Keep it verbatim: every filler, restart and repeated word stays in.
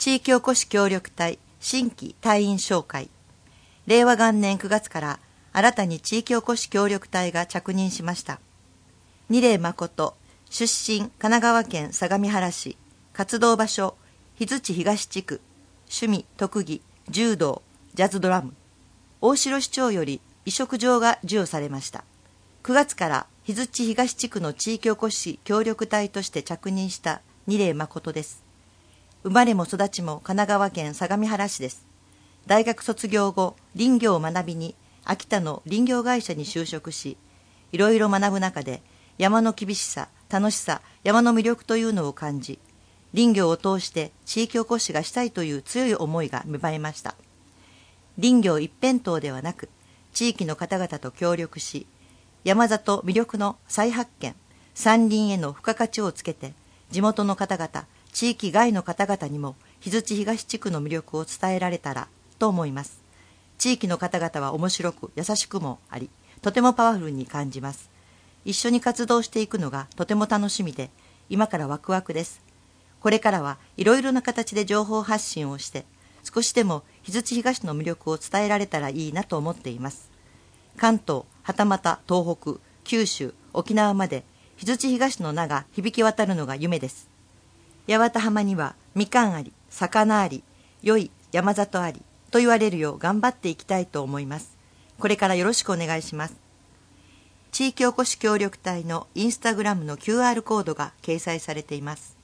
地域おこし協力隊新規隊員紹介。令和元年くがつから新たに地域おこし協力隊が着任しました。二礼誠、出身神奈川県相模原市、活動場所日槌東地区、趣味特技柔道、ジャズドラム。大城市長より委嘱状が授与されました。くがつから日槌東地区の地域おこし協力隊として着任した二礼誠です。生まれも育ちも神奈川県相模原市です。大学卒業後、林業を学びに秋田の林業会社に就職し、いろいろ学ぶ中で山の厳しさ、楽しさ、山の魅力というのを感じ、林業を通して地域おこしがしたいという強い思いが芽生えました。林業一辺倒ではなく、地域の方々と協力し、山里魅力の再発見、山林への付加価値をつけて、地元の方々、地域外の方々にも日槌東地区の魅力を伝えられたらと思います。地域の方々は面白く優しくもあり、とてもパワフルに感じます。一緒に活動していくのがとても楽しみで、今からワクワクです。これからはいろいろな形で情報発信をして、少しでも日槌東の魅力を伝えられたらいいなと思っています。関東、はたまた東北、九州、沖縄まで日槌東の名が響き渡るのが夢です。八幡浜にはみかんあり、魚あり、良い山里ありと言われるよう頑張っていきたいと思います。これからよろしくお願いします。地域おこし協力隊のインスタグラムの キューアール コードが掲載されています。